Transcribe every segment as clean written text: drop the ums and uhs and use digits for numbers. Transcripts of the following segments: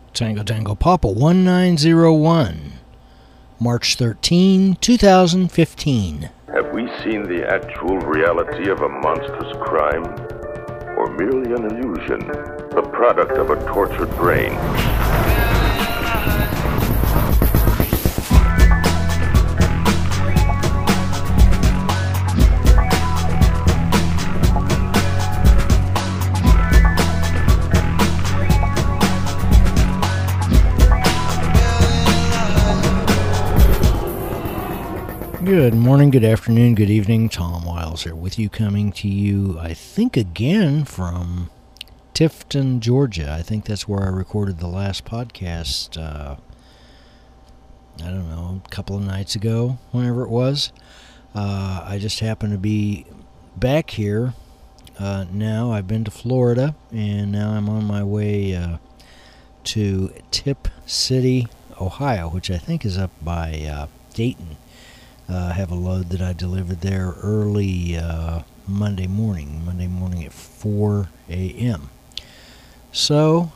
Tango Tango Papa 1901, March 13, 2015. Have we seen the actual reality of a monstrous crime? Or merely an illusion, the product of a tortured brain? Good morning, good afternoon, good evening. Tom Wiles here with you, coming to you, I think, again from Tifton, Georgia. I think that's where I recorded the last podcast, I don't know, a couple of nights ago, whenever it was. I just happened to be back here now. I've been to Florida, and now I'm on my way to Tip City, Ohio, which I think is up by Dayton. I have a load that I delivered there early Monday morning at 4 a.m. So,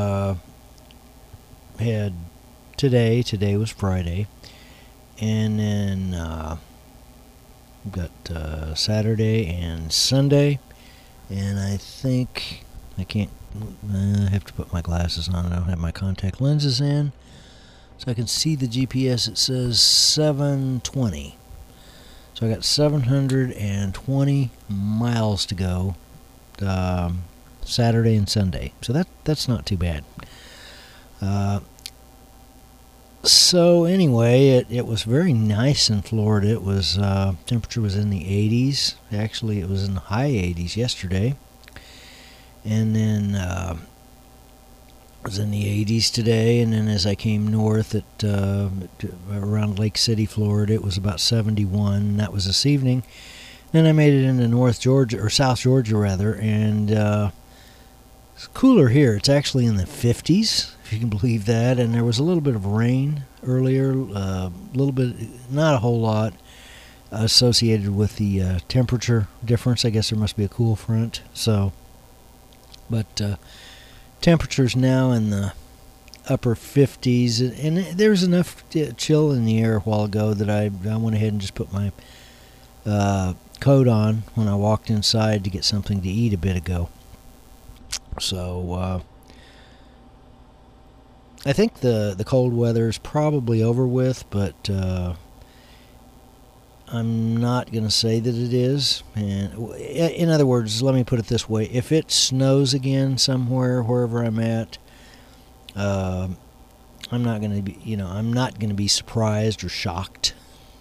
had today was Friday, and then got Saturday and Sunday, and I think I have to put my glasses on. I don't have my contact lenses in. So I can see the GPS. It says 720. So I got 720 miles to go Saturday and Sunday. So that's not too bad. So anyway, it was very nice in Florida. It was temperature was in the 80s. Actually, it was in the high 80s yesterday. And then it was in the 80s today, and then as I came north at around Lake City, Florida, it was about 71, and that was this evening. Then I made it into North Georgia, or South Georgia rather, and it's cooler here. It's actually in the 50s, if you can believe that, and there was a little bit of rain earlier, a little bit, not a whole lot, associated with the temperature difference. I guess there must be a cool front, but temperatures now in the upper 50s, and there's enough chill in the air a while ago that I went ahead and just put my coat on when I walked inside to get something to eat a bit ago. So I think the cold weather is probably over with, but I'm not going to say that it is. And in other words, let me put it this way: if it snows again somewhere, wherever I'm at, I'm not going to be, I'm not going to be surprised or shocked.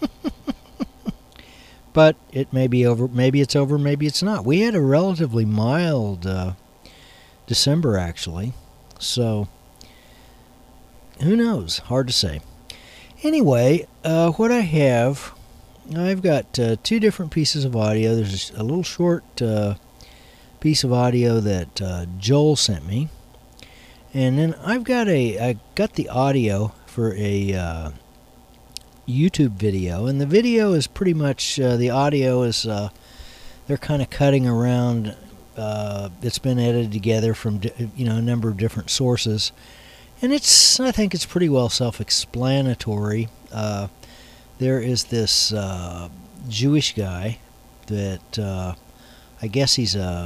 But it may be over. Maybe it's over. Maybe it's not. We had a relatively mild December, actually. So who knows? Hard to say. Anyway, what I have. I've got two different pieces of audio. There's a little short piece of audio that Joel sent me, and then I got the audio for a YouTube video, and the video is pretty much the audio is they're kind of cutting around. It's been edited together from a number of different sources, and I think it's pretty well self-explanatory. There is this Jewish guy that I guess he's a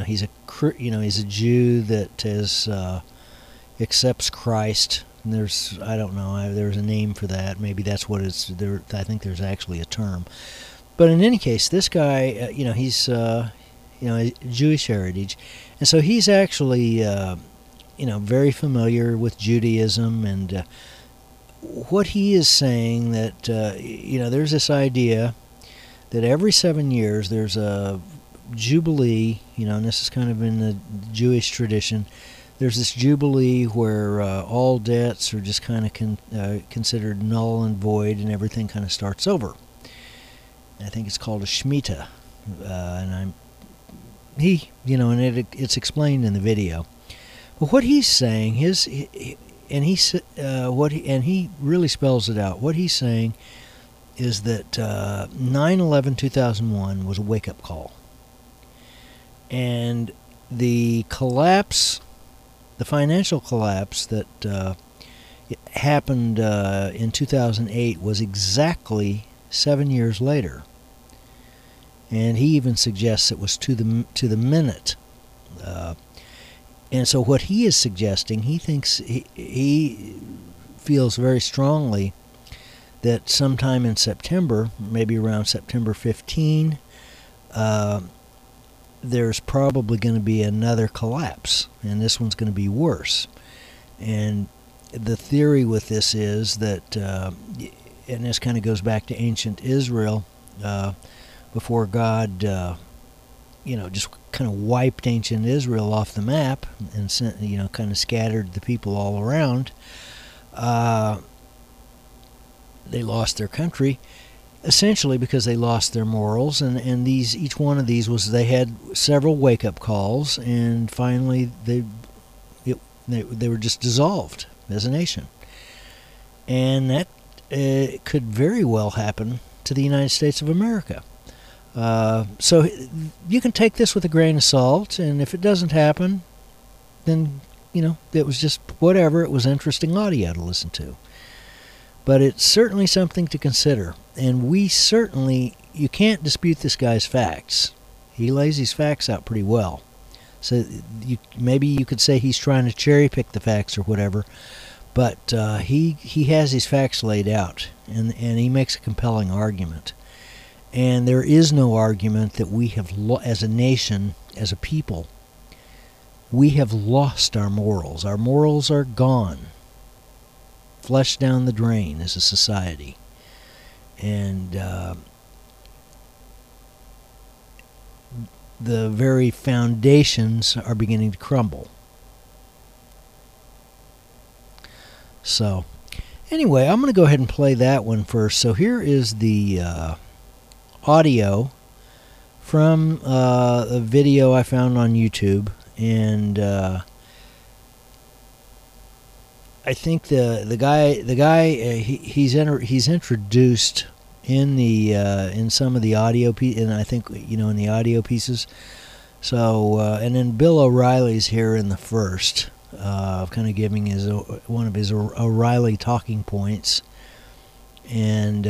Jew that accepts Christ. And there's a name for that. Maybe that's what it's there. I think there's actually a term. But in any case, this guy, he's Jewish heritage, and so he's actually very familiar with Judaism, and what he is saying that there's this idea that every 7 years there's a jubilee, and this is kind of in the Jewish tradition. There's this jubilee where all debts are just kind of considered null and void, and everything kind of starts over. I think it's called a Shemitah, and it's explained in the video. But what he's saying and he really spells it out. What he's saying is that 9/11/2001 was a wake-up call, and the collapse the financial collapse that happened in 2008 was exactly 7 years later, and he even suggests it was to the minute. And so what he is suggesting, he thinks he feels very strongly that sometime in September, maybe around September 15, there's probably going to be another collapse, and this one's going to be worse. And the theory with this is that, and this kind of goes back to ancient Israel, before God, just kind of wiped ancient Israel off the map and sent, kind of scattered the people all around. They lost their country, essentially because they lost their morals, and each one of these was, they had several wake-up calls, and finally they were just dissolved as a nation. And that could very well happen to the United States of America. So you can take this with a grain of salt, and if it doesn't happen, then, it was just whatever. It was interesting audio to listen to. But it's certainly something to consider. And you can't dispute this guy's facts. He lays these facts out pretty well. So maybe you could say he's trying to cherry pick the facts or whatever, but he has these facts laid out, and he makes a compelling argument. And there is no argument that we have, as a nation, as a people, we have lost our morals. Our morals are gone, flushed down the drain as a society. And the very foundations are beginning to crumble. So, anyway, I'm going to go ahead and play that one first. So here is the audio from a video I found on YouTube, and I think the guy he's introduced in some of the audio and I think in the audio pieces. So and then Bill O'Reilly's here in the first, kind of giving one of his O'Reilly talking points, and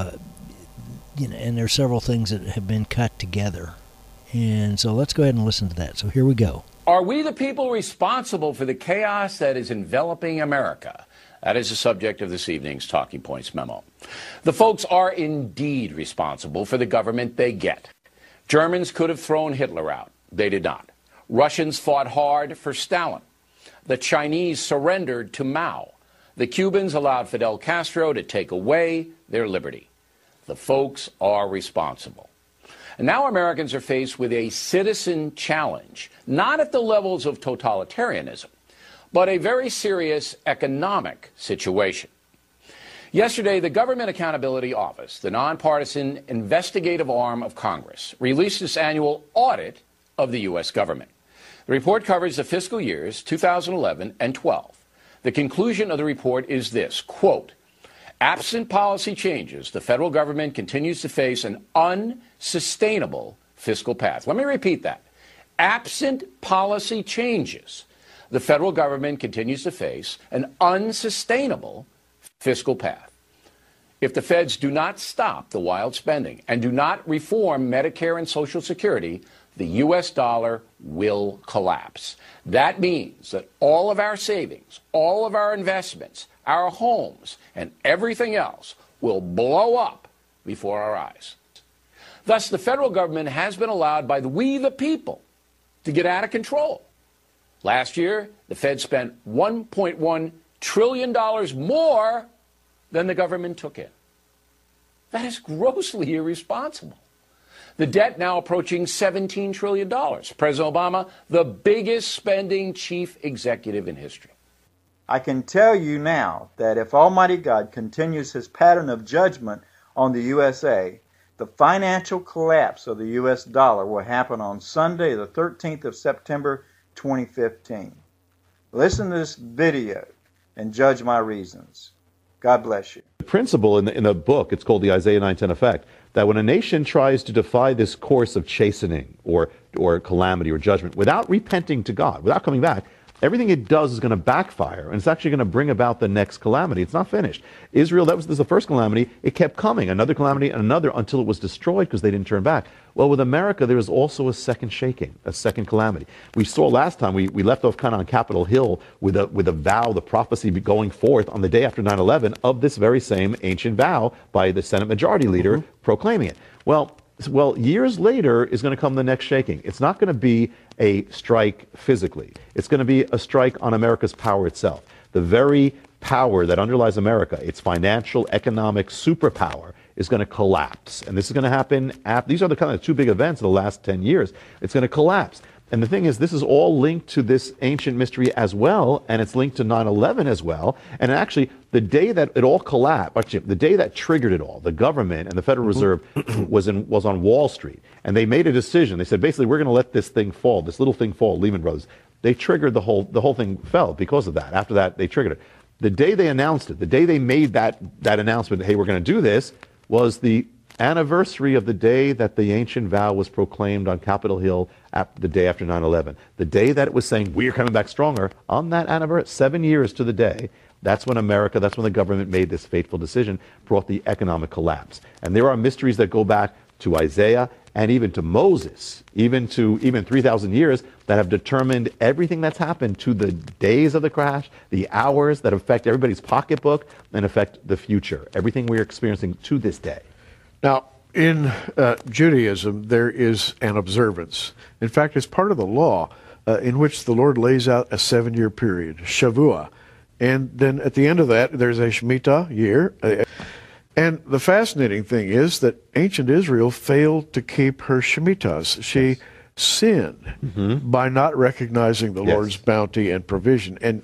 and there are several things that have been cut together. And so let's go ahead and listen to that. So here we go. Are we the people responsible for the chaos that is enveloping America? That is the subject of this evening's Talking Points memo. The folks are indeed responsible for the government they get. Germans could have thrown Hitler out. They did not. Russians fought hard for Stalin. The Chinese surrendered to Mao. The Cubans allowed Fidel Castro to take away their liberty. The folks are responsible. And now Americans are faced with a citizen challenge, not at the levels of totalitarianism, but a very serious economic situation. Yesterday, the Government Accountability Office, the nonpartisan investigative arm of Congress, released its annual audit of the U.S. government. The report covers the fiscal years 2011 and 12. The conclusion of the report is this, quote, absent policy changes, the federal government continues to face an unsustainable fiscal path. Let me repeat that. Absent policy changes, the federal government continues to face an unsustainable fiscal path. If the feds do not stop the wild spending and do not reform Medicare and Social Security, the U.S. dollar will collapse. That means that all of our savings, all of our investments, our homes, and everything else will blow up before our eyes. Thus, the federal government has been allowed by we the people to get out of control. Last year, the Fed spent $1.1 trillion more than the government took in. That is grossly irresponsible. The debt now approaching $17 trillion. President Obama, the biggest spending chief executive in history. I can tell you now that if Almighty God continues his pattern of judgment on the USA, the financial collapse of the U.S. dollar will happen on Sunday, the 13th of September, 2015. Listen to this video and judge my reasons. God bless you. The principle in the book, it's called the Isaiah 9:10 effect, that when a nation tries to defy this course of chastening or calamity or judgment without repenting to God, without coming back, everything it does is going to backfire, and it's actually going to bring about the next calamity. It's not finished. Israel, this was the first calamity. It kept coming, another calamity and another, until it was destroyed because they didn't turn back. Well, with America, there is also a second shaking, a second calamity. We saw last time, we left off kind of on Capitol Hill with a vow, the prophecy going forth on the day after 9/11 of this very same ancient vow by the Senate Majority Leader proclaiming it. Well, years later is going to come the next shaking. It's not going to be a strike physically. It's going to be a strike on America's power itself. The very power that underlies America, its financial, economic superpower, is going to collapse. And this is going to happen these are the kind of two big events of the last 10 years. It's going to collapse. And the thing is, this is all linked to this ancient mystery as well, and it's linked to 9/11 as well. And actually, the day that it all collapsed, actually, the day that triggered it all, the government and the Federal Reserve was on Wall Street, and they made a decision. They said, basically, we're going to let this thing fall, this little thing fall, Lehman Brothers. They triggered the whole thing fell because of that. After that, they triggered it. The day they announced it, the day they made that announcement, hey, we're going to do this, was the anniversary of the day that the ancient vow was proclaimed on Capitol Hill the day after 9/11. The day that it was saying, we're coming back stronger, on that anniversary, 7 years to the day, that's when the government made this fateful decision, brought the economic collapse. And there are mysteries that go back to Isaiah and even to Moses, even 3,000 years, that have determined everything that's happened to the days of the crash, the hours that affect everybody's pocketbook and affect the future, everything we're experiencing to this day. Now, in Judaism, there is an observance. In fact, it's part of the law in which the Lord lays out a 7-year period, Shavua. And then at the end of that, there's a Shemitah year. And the fascinating thing is that ancient Israel failed to keep her Shemitahs. She sinned by not recognizing the Lord's bounty and provision. And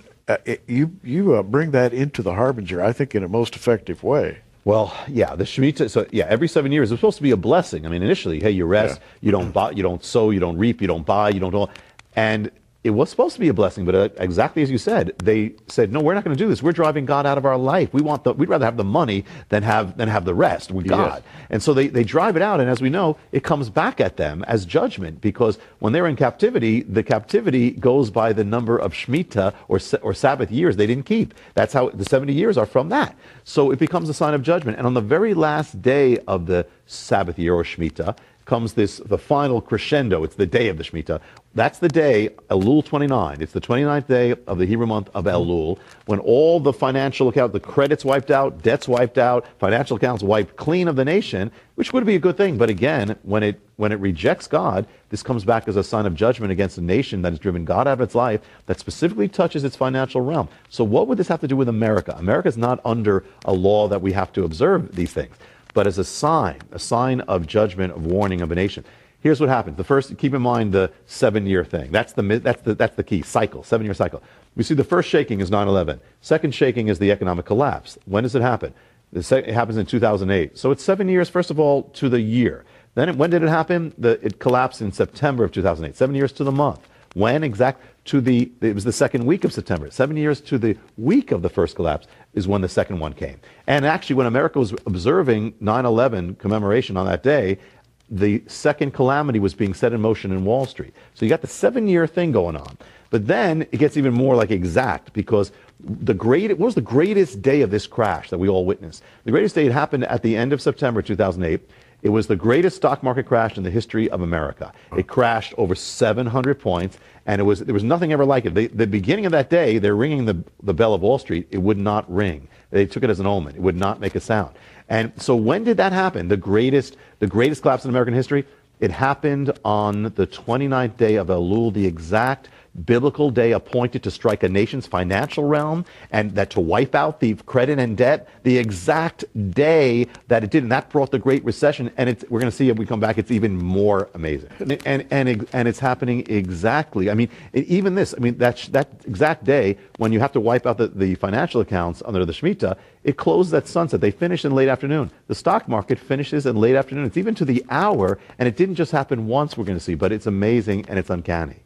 you bring that into the Harbinger, I think, in a most effective way. Well, yeah, the Shemitah, so yeah, every 7 years, it's supposed to be a blessing. I mean, initially, hey, you rest, you don't buy, you don't sow, you don't reap, you don't buy, you don't, and it was supposed to be a blessing, but exactly as you said, they said, no, we're not going to do this. We're driving God out of our life. We'd rather have the money than have the rest with God. And so they drive it out, and as we know, it comes back at them as judgment, because when they're in captivity, the captivity goes by the number of Shemitah or Sabbath years they didn't keep. That's how the 70 years are from that. So it becomes a sign of judgment. And on the very last day of the Sabbath year or Shemitah comes the final crescendo. It's the day of the Shemitah. That's the day, Elul 29. It's the 29th day of the Hebrew month of Elul, when all the financial account, the credits wiped out, debts wiped out, financial accounts wiped clean of the nation, which would be a good thing. But again, when it rejects God, this comes back as a sign of judgment against a nation that has driven God out of its life, that specifically touches its financial realm. So what would this have to do with America? America is not under a law that we have to observe these things, but as a sign of judgment, of warning of a nation. Here's what happens. The first, keep in mind the 7-year thing. That's the key cycle, 7-year cycle. We see the first shaking is 9/11. Second shaking is the economic collapse. When does it happen? It happens in 2008. So it's 7 years, first of all, to the year. Then when did it happen? It collapsed in September of 2008. 7 years to the month. When exact? It was the second week of September. 7 years to the week of the first collapse is when the second one came. And actually, when America was observing 9/11 commemoration on that day, the second calamity was being set in motion in Wall Street. So you got the 7-year thing going on. But then it gets even more like exact, because what was the greatest day of this crash that we all witnessed? The greatest day, it happened at the end of September 2008. It was the greatest stock market crash in the history of America. It crashed over 700 points, and there was nothing ever like it. The beginning of that day, they're ringing the bell of Wall Street. It would not ring. They took it as an omen. It would not make a sound. And so when did that happen? The greatest collapse in American history? It happened on the 29th day of Elul, the exact biblical day appointed to strike a nation's financial realm, and that to wipe out the credit and debt, the exact day that it did. And that brought the Great Recession. And we're going to see if we come back, it's even more amazing. And it's happening exactly. I mean, even this, I mean, that exact day when you have to wipe out the financial accounts under the Shemitah, it closes at sunset. They finish in late afternoon. The stock market finishes in late afternoon. It's even to the hour, and it didn't just happen once, we're going to see, but it's amazing and it's uncanny.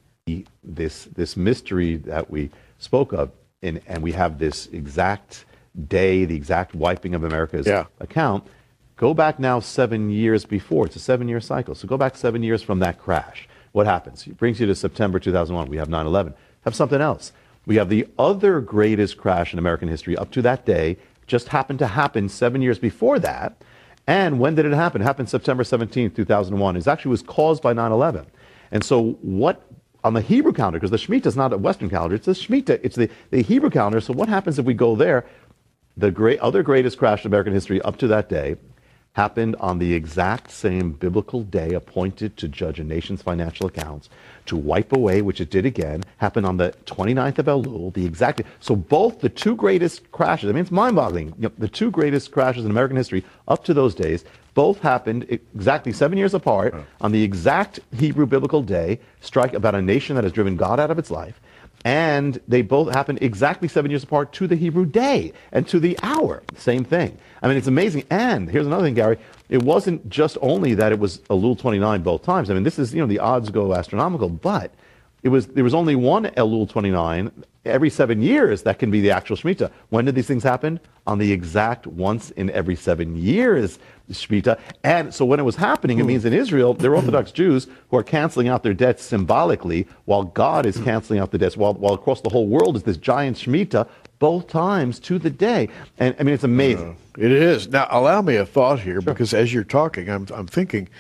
This mystery that we spoke of, and we have this exact day, the exact wiping of America's account. Go back now 7 years before. It's a 7-year cycle. So go back 7 years from that crash. What happens? It brings you to September 2001. We have 9/11. have something else. We have the other greatest crash in American history up to that day, just happened to happen 7 years before that. And when did it happen? It happened September 17th, 2001. It actually was caused by 9/11. And so what, on the Hebrew calendar, because the Shemitah is not a Western calendar, it's the Shemitah, it's the Hebrew calendar. So what happens if we go there? The other greatest crash in American history up to that day happened on the exact same biblical day appointed to judge a nation's financial accounts, to wipe away, which it did again, happened on the 29th of Elul, the exact. So both the two greatest crashes, I mean, it's mind-boggling, the two greatest crashes in American history up to those days, both happened exactly 7 years apart on the exact Hebrew biblical day, strike about a nation that has driven God out of its life. And they both happened exactly 7 years apart to the Hebrew day and to the hour. Same thing. I mean, it's amazing. And here's another thing, Gary. It wasn't just only that it was Elul 29 both times. I mean, this is, the odds go astronomical, but there was only one Elul 29 every 7 years that can be the actual Shemitah. When did these things happen? On the exact once in every 7 years Shemitah. And so when it was happening, it means in Israel, they're Orthodox Jews who are canceling out their debts symbolically, while God is canceling out the debts, while across the whole world is this giant Shemitah, both times to the day. And I mean, it's amazing. It is. Now, allow me a thought here, because as you're talking, I'm thinking,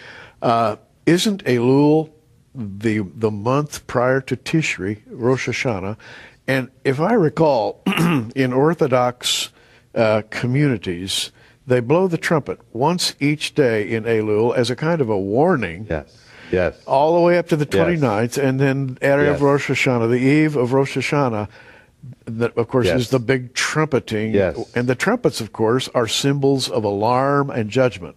isn't Elul the month prior to Tishri, Rosh Hashanah? And if I recall, in Orthodox communities, they blow the trumpet once each day in Elul as a kind of a warning. Yes. All the way up to the 29th, and then Erev Rosh Hashanah, the eve of Rosh Hashanah, that, of course, is the big trumpeting. And the trumpets, of course, are symbols of alarm and judgment.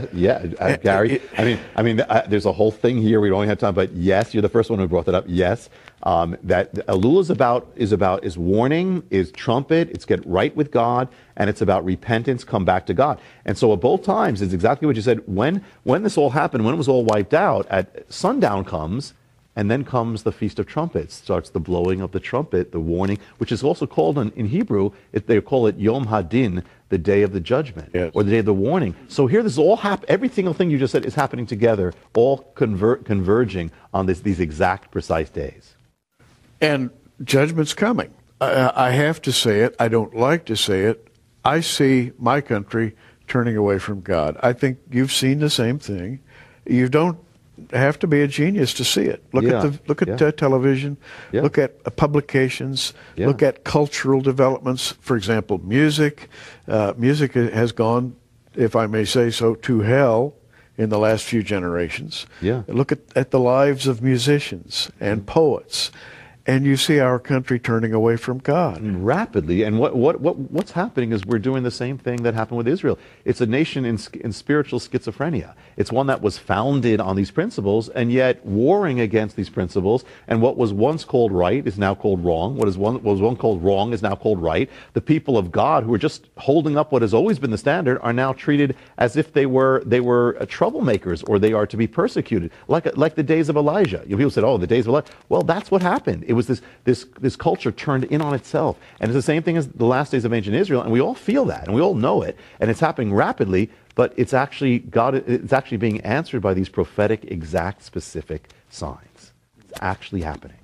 Gary. There's a whole thing here. We don't have time, but yes, you're the first one who brought that up. Yes, that Elul is warning, is trumpet. It's get right with God, and it's about repentance, come back to God. And so at both times, it's exactly what you said. When this all happened, when it was all wiped out, at sundown comes. And then comes the Feast of Trumpets, starts the blowing of the trumpet, the warning, which is also called in Hebrew, they call it Yom Hadin, the day of the judgment, or the day of the warning. So here this is all every single thing you just said is happening together, all converging on these exact precise days. And judgment's coming. I have to say it. I don't like to say it. I see my country turning away from God. I think you've seen the same thing. You don't have to be a genius to see it. Look at television, look at publications, look at cultural developments. For example, music. Music has gone, if I may say so, to hell in the last few generations. Look at the lives of musicians and poets. And you see our country turning away from God rapidly. And what's happening is we're doing the same thing that happened with Israel. It's a nation in spiritual schizophrenia. It's one that was founded on these principles and yet warring against these principles. And what was once called right is now called wrong. What was once called wrong is now called right. The people of God who are just holding up what has always been the standard are now treated as if they were troublemakers, or they are to be persecuted, like the days of Elijah. People said, "Oh, the days of Elijah." Well, that's what happened. It was this culture turned in on itself. And it's the same thing as the last days of ancient Israel, and we all feel that, and we all know it, and it's happening rapidly, but it's actually being answered by these prophetic, exact, specific signs. It's actually happening.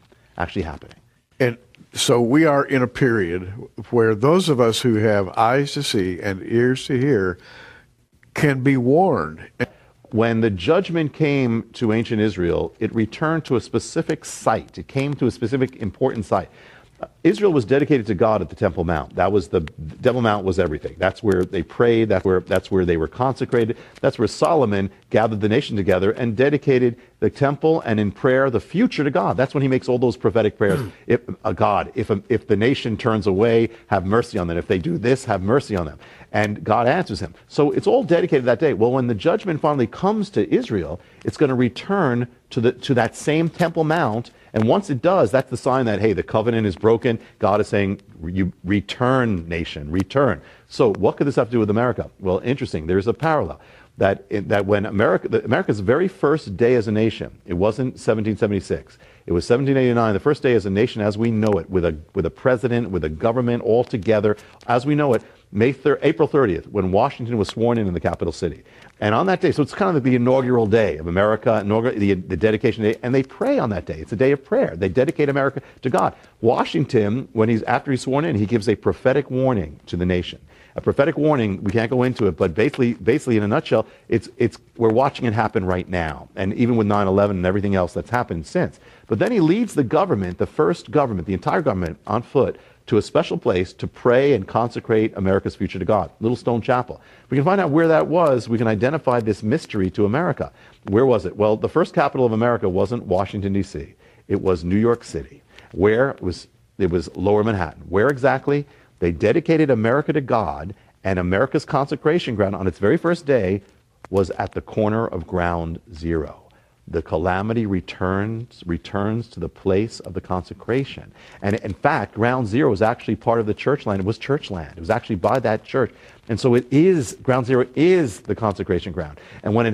And so we are in a period where those of us who have eyes to see and ears to hear can be warned. When the judgment came to ancient Israel, it returned to a specific site. It came to a specific important site. Israel was dedicated to God at the Temple Mount. The Temple Mount was everything. That's where they prayed. That's where they were consecrated. That's where Solomon gathered the nation together and dedicated the temple and in prayer the future to God. That's when he makes all those prophetic prayers. If the nation turns away, have mercy on them. If they do this, have mercy on them. And God answers him. So it's all dedicated that day. Well, when the judgment finally comes to Israel, it's going to return to that same Temple Mount. And once it does, that's the sign that, hey, the covenant is broken. God is saying, you return, nation, return. So what could this have to do with America? Well, interesting. There's a parallel. That when America's very first day as a nation, it wasn't 1776. It was 1789, the first day as a nation as we know it, with a president, with a government all together as we know it. April 30th, when Washington was sworn in the capital city. And on that day, so it's kind of like the inaugural day of America, the dedication day, and they pray on that day. It's a day of prayer. They dedicate America to God. Washington, after he's sworn in, he gives a prophetic warning to the nation. A prophetic warning, we can't go into it, but basically in a nutshell, we're watching it happen right now. And even with 9/11 and everything else that's happened since. But then he leads the government, the entire government on foot, to a special place to pray and consecrate America's future to God, Little Stone Chapel. We can find out where that was. We can identify this mystery to America. Where was it? Well, the first capital of America wasn't Washington, D.C. It was New York City. Where? It was Lower Manhattan. Where exactly? They dedicated America to God, and America's consecration ground on its very first day was at the corner of Ground Zero. The calamity returns to the place of the consecration. And in fact, Ground Zero was actually part of the church land. It was church land. It was actually by that church. And so Ground Zero is the consecration ground. And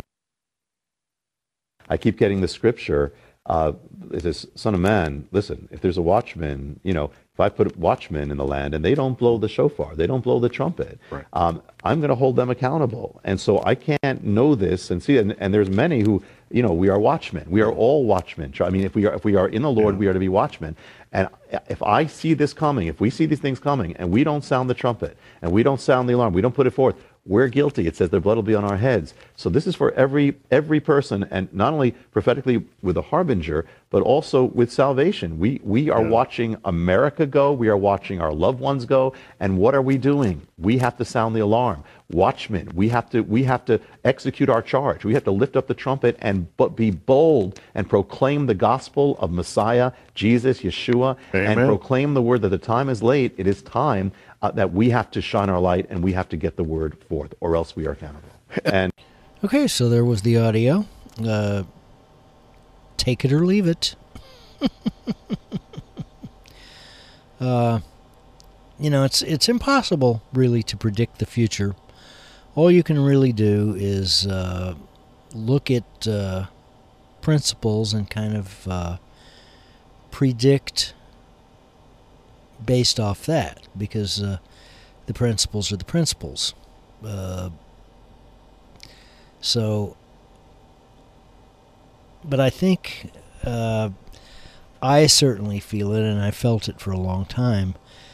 I keep getting the scripture, it says, Son of man, listen, if there's a watchman, if I put watchmen in the land and they don't blow the shofar, they don't blow the trumpet, right. I'm going to hold them accountable. And so I can't know this and see it. And there's many who, we are watchmen. We are all watchmen. I mean, if we are in the Lord, we are to be watchmen. And if I see this coming, if we see these things coming, and we don't sound the trumpet, and we don't sound the alarm, we don't put it forth, we're guilty. It says their blood will be on our heads. So this is for every person, and not only prophetically with a harbinger, but also with salvation. We are watching America go. We are watching our loved ones go. And what are we doing? We have to sound the alarm. Watchmen, we have to execute our charge. We have to lift up the trumpet and be bold and proclaim the gospel of Messiah, Jesus, Yeshua, Amen. And proclaim the word that the time is late. It is time that we have to shine our light and we have to get the word forth, or else we are accountable. And okay, so there was the audio. Take it or leave it. It's impossible really to predict the future. All you can really do is look at principles and kind of predict based off that, because the principles are the principles. But I think I certainly feel it, and I felt it for a long time.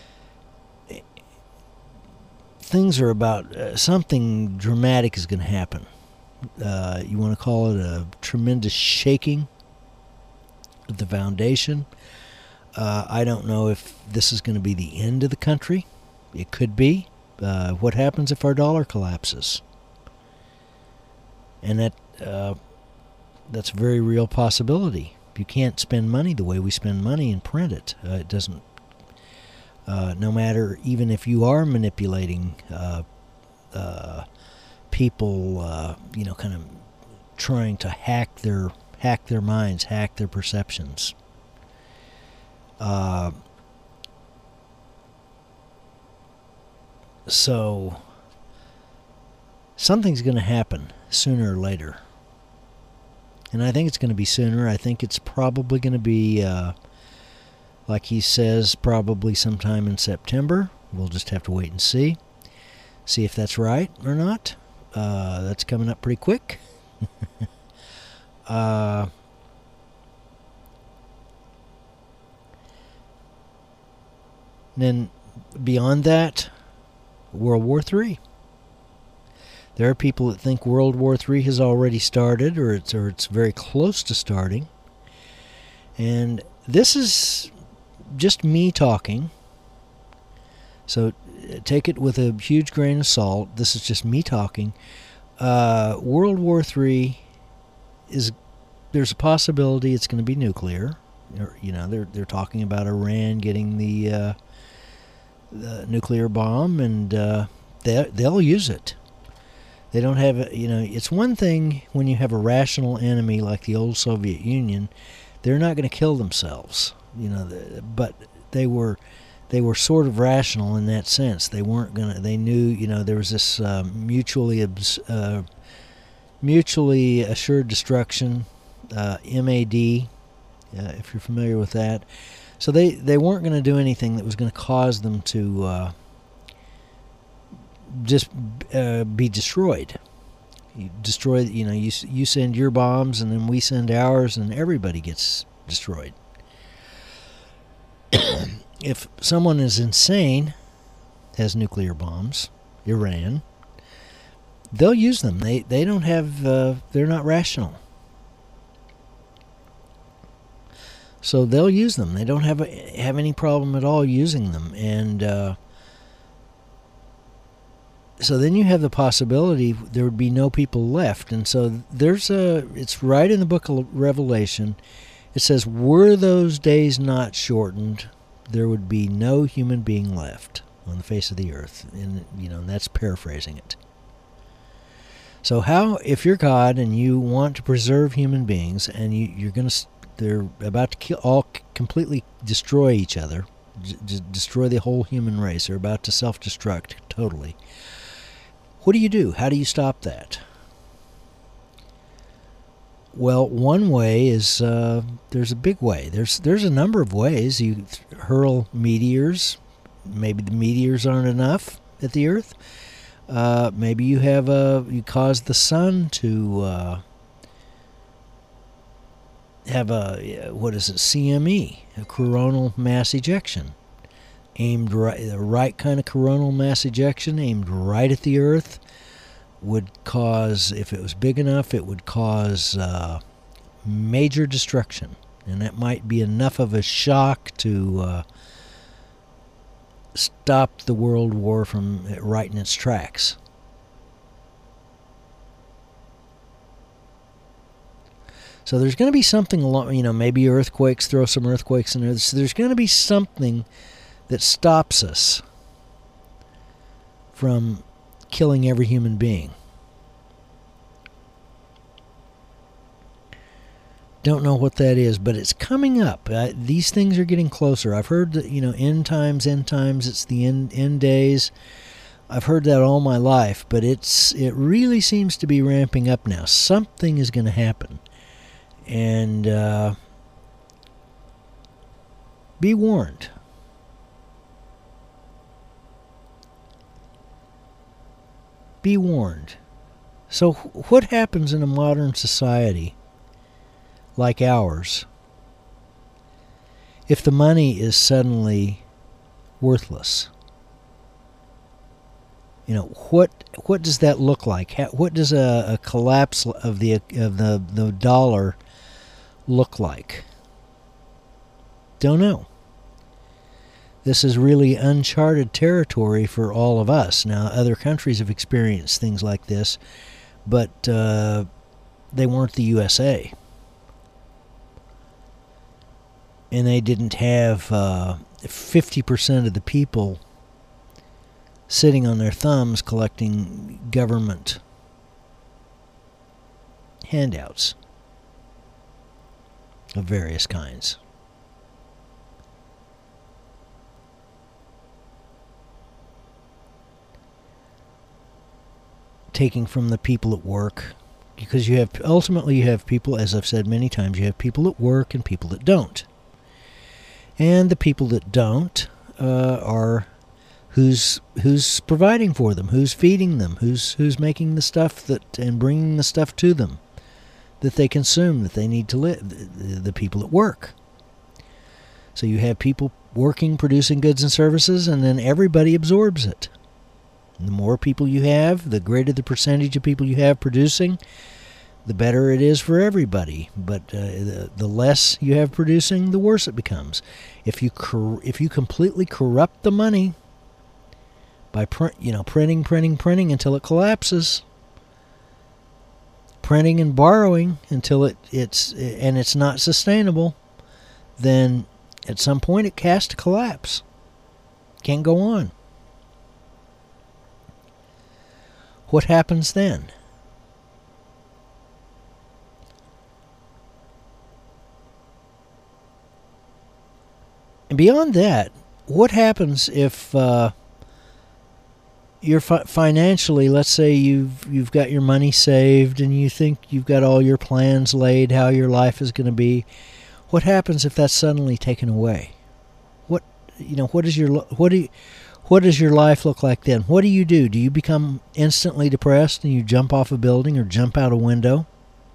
Things are about something dramatic is going to happen. You want to call it a tremendous shaking of the foundation. I don't know if this is going to be the end of the country. It could be. What happens if our dollar collapses? And that's a very real possibility. You can't spend money the way we spend money and print it. It doesn't. No matter, even if you are manipulating people, kind of trying to hack their minds, hack their perceptions. So something's going to happen sooner or later. And I think it's going to be sooner. I think it's probably going to be, like he says, probably sometime in September. We'll just have to wait and see if that's right or not. That's coming up pretty quick. Then beyond that, World War III. There are people that think World War III has already started, or it's very close to starting. And this is just me talking. So take it with a huge grain of salt. This is just me talking. World War III there's a possibility it's going to be nuclear. They're talking about Iran getting the nuclear bomb, and they'll use it. They don't have, it's one thing when you have a rational enemy like the old Soviet Union, they're not going to kill themselves, but they were sort of rational in that sense. They weren't going to, they knew, there was this mutually assured destruction, MAD, if you're familiar with that. So they weren't going to do anything that was going to cause them to just be destroyed. You destroy, you send your bombs, and then we send ours, and everybody gets destroyed. If someone is insane, has nuclear bombs, Iran, they'll use them. They don't have, they're not rational. So they'll use them. They don't have any problem at all using them. And so then you have the possibility there would be no people left. And so it's right in the book of Revelation. It says, were those days not shortened, there would be no human being left on the face of the earth. And, that's paraphrasing it. So how, if you're God and you want to preserve human beings, and they're about to completely destroy each other, destroy the whole human race, they're about to self-destruct totally. What do you do? How do you stop that? Well, one way is, there's a big way. There's a number of ways. You hurl meteors. Maybe the meteors aren't enough at the earth. Maybe you cause the sun to have CME, a coronal mass ejection, the right kind of coronal mass ejection aimed right at the earth would cause, if it was big enough, it would cause major destruction, and that might be enough of a shock to stop the world war from right in its tracks. So there's going to be something along, maybe earthquakes, throw some earthquakes in there. So there's going to be something that stops us from killing every human being. Don't know what that is, but it's coming up. These things are getting closer. I've heard that, end times, it's the end days. I've heard that all my life, but it really seems to be ramping up now. Something is going to happen. And be warned. Be warned. So what happens in a modern society like ours if the money is suddenly worthless? What does that look like? What does a collapse of the dollar look like? Don't know. This is really uncharted territory for all of us. Now, other countries have experienced things like this, but they weren't the USA. And they didn't have 50% of the people sitting on their thumbs collecting government handouts of various kinds. Taking from the people at work, because ultimately you have people, as I've said many times, you have people at work and people that don't. And the people that don't are who's providing for them, who's feeding them, who's making the stuff and bringing the stuff to them that they consume, that they need to live, the people at work. So you have people working, producing goods and services, and then everybody absorbs it. And the more people you have, the greater the percentage of people you have producing, the better it is for everybody. But the less you have producing, the worse it becomes. If you completely corrupt the money by printing until it collapses, printing and borrowing until it's not sustainable, then at some point it has to collapse. Can't go on. What happens then? And beyond that, what happens if you're financially, let's say you've got your money saved and you think you've got all your plans laid, how your life is going to be? What happens if that's suddenly taken away? what does your life look like then? What do? Do you become instantly depressed and you jump off a building or jump out a window?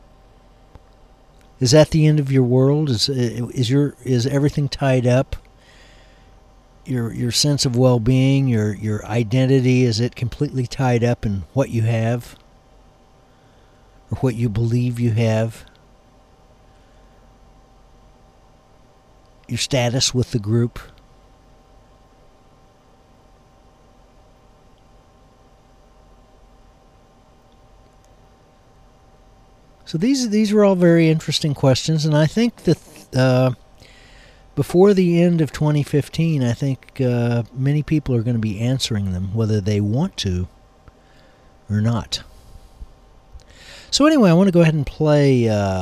Is that the end of your world? Is everything tied up? Your sense of well-being, your identity, is it completely tied up in what you have or what you believe you have? Your status with the group? So these are all very interesting questions, and I think that before the end of 2015, I think many people are going to be answering them, whether they want to or not. So anyway, I want to go ahead and play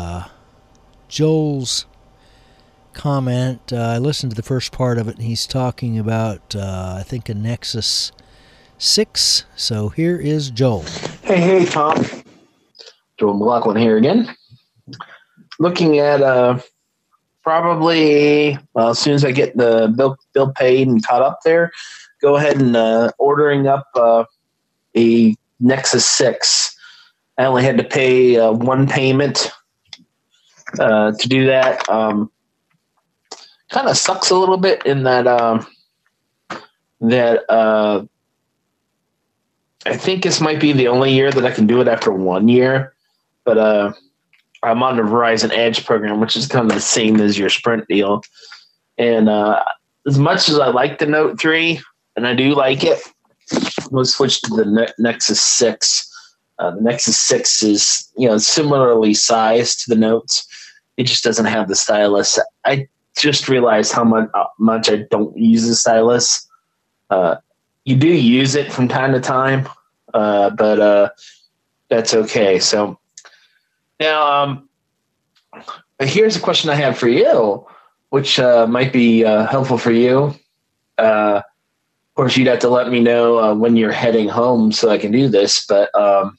Joel's comment. I listened to the first part of it, and he's talking about, I think, a Nexus 6. So here is Joel. Hey, Tom. Joel McLaughlin here again. Looking at probably, well, as soon as I get the bill paid and caught up there, go ahead and ordering up a Nexus 6. I only had to pay one payment to do that. Kind of sucks a little bit in that I think this might be the only year that I can do it after 1 year. But I'm on the Verizon Edge program, which is kind of the same as your Sprint deal. And as much as I like the Note 3, and I do like it, we'll switch to the Nexus 6. The Nexus 6 is, similarly sized to the Notes. It just doesn't have the stylus. I just realized how much I don't use the stylus. You do use it from time to time, but that's okay. So now, here's a question I have for you, which might be helpful for you. Of course, you'd have to let me know when you're heading home so I can do this. But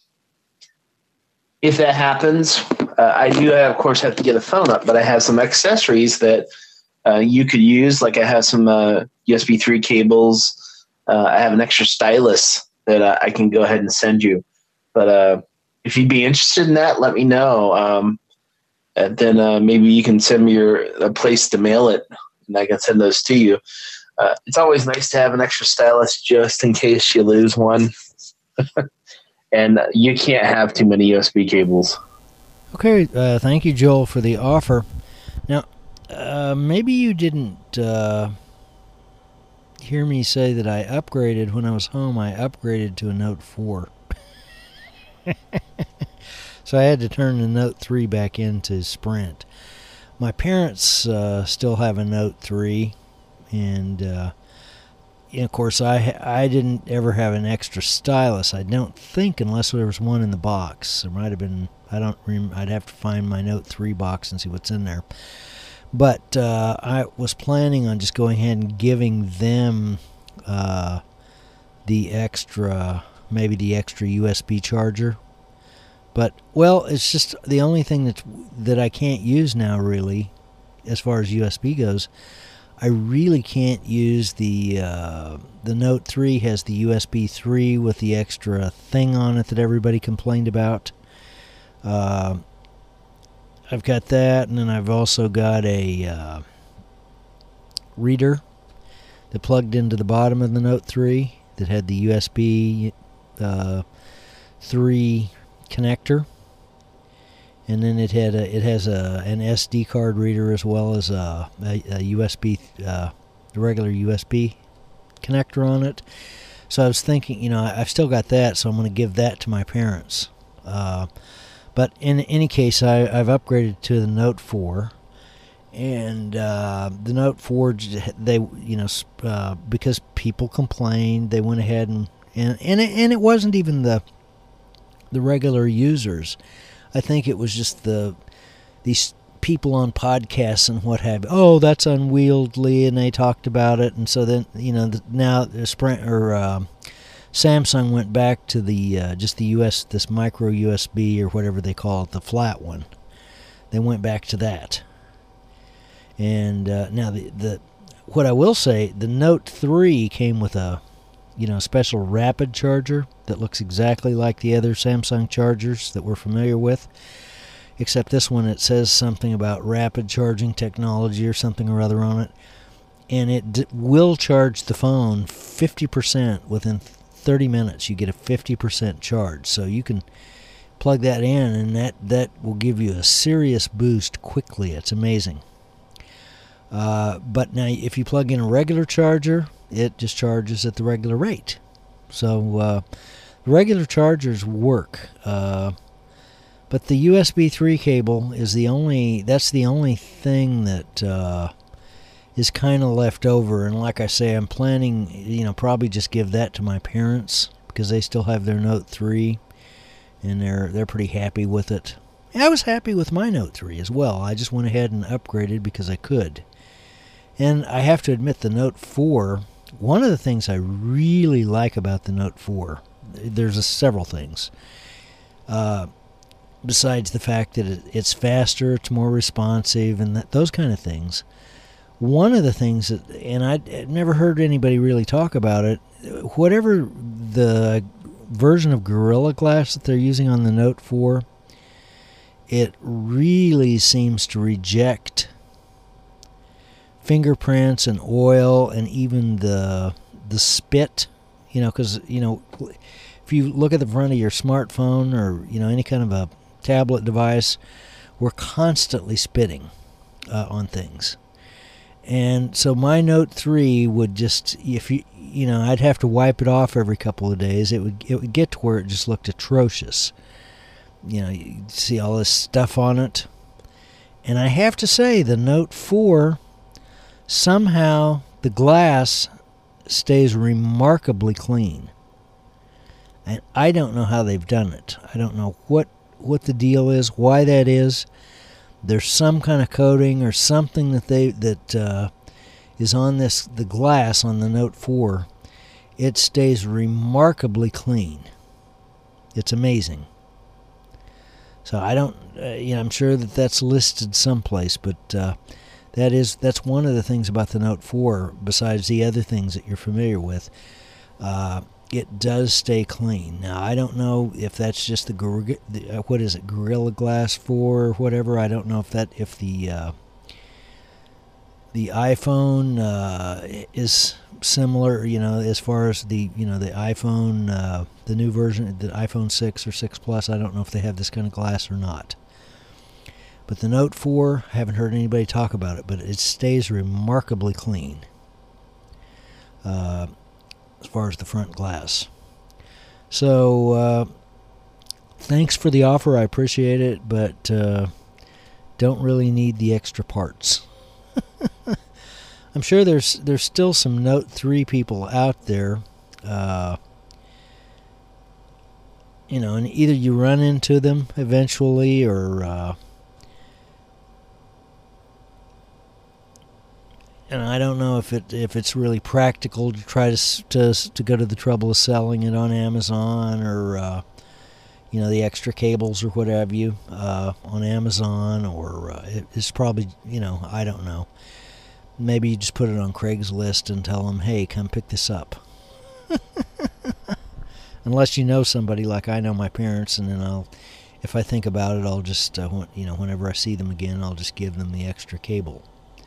if that happens, I do, of course, have to get a phone up. But I have some accessories that you could use. Like I have some USB 3 cables. I have an extra stylus that I can go ahead and send you. But if you'd be interested in that, let me know. And then maybe you can send me a place to mail it, and I can send those to you. It's always nice to have an extra stylus just in case you lose one. And you can't have too many USB cables. Okay, thank you, Joel, for the offer. Now, maybe you didn't hear me say that I upgraded when I was home. I upgraded to a Note 4. So I had to turn the Note 3 back into Sprint. My parents still have a Note 3, and of course I didn't ever have an extra stylus. I don't think, unless there was one in the box. There might have been. I'd have to find my Note 3 box and see what's in there. But I was planning on just going ahead and giving them the extra USB charger. But, well, it's just the only thing that I can't use now, really, as far as USB goes. I really can't use the Note 3 has the USB 3 with the extra thing on it that everybody complained about. I've got that, and then I've also got a reader that plugged into the bottom of the Note 3 that had the USB 3 connector, and then it has an SD card reader as well as a USB, the regular USB connector on it. So I was thinking, I've still got that, so I'm going to give that to my parents. But in any case, I've upgraded to the Note 4, and the Note 4, because people complained, they went ahead and it wasn't even the regular users. I think it was just these people on podcasts and what have you. Oh, that's unwieldy, and they talked about it, and so then now the Sprint or Samsung went back to the just the this micro USB or whatever they call it, the flat one. They went back to that. And now the what I will say, the Note 3 came with a special rapid charger that looks exactly like the other Samsung chargers that we're familiar with. Except this one, it says something about rapid charging technology or something or other on it. And it will charge the phone 50% within 30 minutes. You get a 50% charge. So you can plug that in, and that will give you a serious boost quickly. It's amazing. But now if you plug in a regular charger, it just charges at the regular rate. So the regular chargers work. But the USB 3 cable is the only thing that is kind of left over. And like I say, I'm planning, probably just give that to my parents because they still have their Note 3 and they're pretty happy with it. And I was happy with my Note 3 as well. I just went ahead and upgraded because I could. And I have to admit, the Note 4, one of the things I really like about the Note 4, there's several things. Besides the fact that it's faster, it's more responsive, and those kind of things. One of the things that, and I'd never heard anybody really talk about it, whatever the version of Gorilla Glass that they're using on the Note 4, it really seems to reject fingerprints and oil and even the spit, because, if you look at the front of your smartphone or, any kind of a tablet device, we're constantly spitting on things. And so my Note 3 would just, if I'd have to wipe it off every couple of days. It would get to where it just looked atrocious. You see all this stuff on it. And I have to say, the Note 4, somehow the glass stays remarkably clean. And I don't know how they've done it. I don't know what the deal is, why that is. There's some kind of coating or something that is on the glass on the Note 4. It stays remarkably clean. It's amazing. So I don't, I'm sure that's listed someplace, but that's one of the things about the Note 4. Besides the other things that you're familiar with. It does stay clean. Now, I don't know if that's just Gorilla Glass 4 or whatever. I don't know if the iPhone is similar, as far as the iPhone, the new version, the iPhone 6 or 6 Plus. I don't know if they have this kind of glass or not. But the Note 4, I haven't heard anybody talk about it, but it stays remarkably clean. As far as the front glass. So, thanks for the offer. I appreciate it, but don't really need the extra parts. I'm sure there's still some Note 3 people out there, and either you run into them eventually or and I don't know if it's really practical to try to go to the trouble of selling it on Amazon or the extra cables or what have you on Amazon, or it's probably I don't know. Maybe you just put it on Craigslist and tell them, hey, come pick this up. Unless you know somebody like I know my parents, and then if I think about it, I'll just whenever I see them again, I'll just give them the extra cable.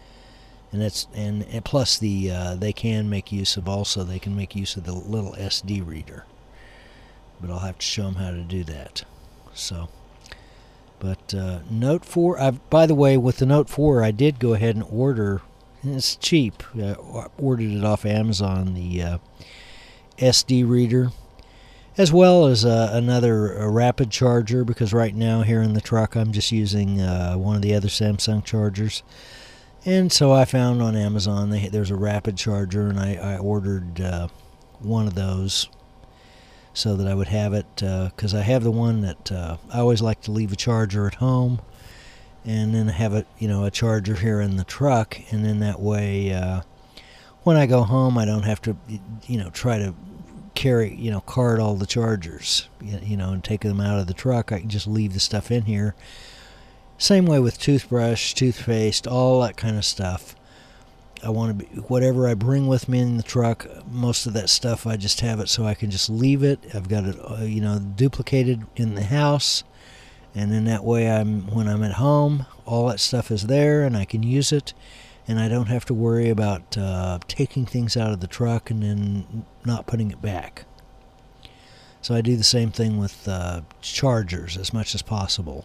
And plus they can make use of the little SD reader, but I'll have to show them how to do that. So, but Note 4. By the way, with the Note 4, I did go ahead and order. And it's cheap. I ordered it off Amazon, the SD reader, as well as another rapid charger, because right now here in the truck I'm just using one of the other Samsung chargers. And so I found on Amazon there's a rapid charger, and I ordered one of those so that I would have it, because I have the one that I always like to leave a charger at home, and then have a charger here in the truck, and then that way when I go home I don't have to try to cart all the chargers and take them out of the truck. I can just leave the stuff in here. Same way with toothbrush, toothpaste, all that kind of stuff. want to be, whatever I bring with me in the truck, most of that stuff I just have it so I can just leave it. I've got it, duplicated in the house, and then that way when I'm at home, all that stuff is there and I can use it, and I don't have to worry about taking things out of the truck and then not putting it back. So I do the same thing with chargers as much as possible.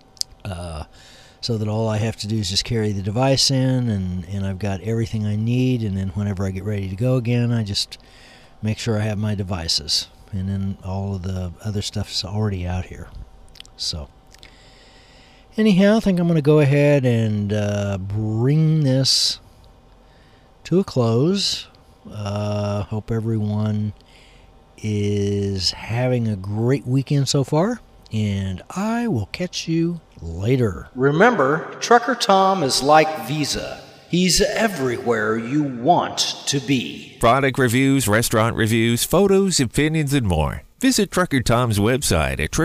So that all I have to do is just carry the device in, and I've got everything I need, and then whenever I get ready to go again, I just make sure I have my devices, and then all of the other stuff is already out here. So anyhow, I think I'm going to go ahead and bring this to a close. Hope everyone is having a great weekend so far, and I will catch you later. Remember, Trucker Tom is like Visa. He's everywhere you want to be. Product reviews, restaurant reviews, photos, opinions, and more. Visit Trucker Tom's website at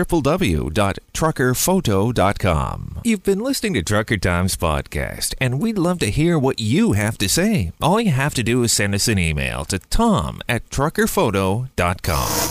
www.truckerphoto.com. You've been listening to Trucker Tom's podcast, and we'd love to hear what you have to say. All you have to do is send us an email to tom@truckerphoto.com.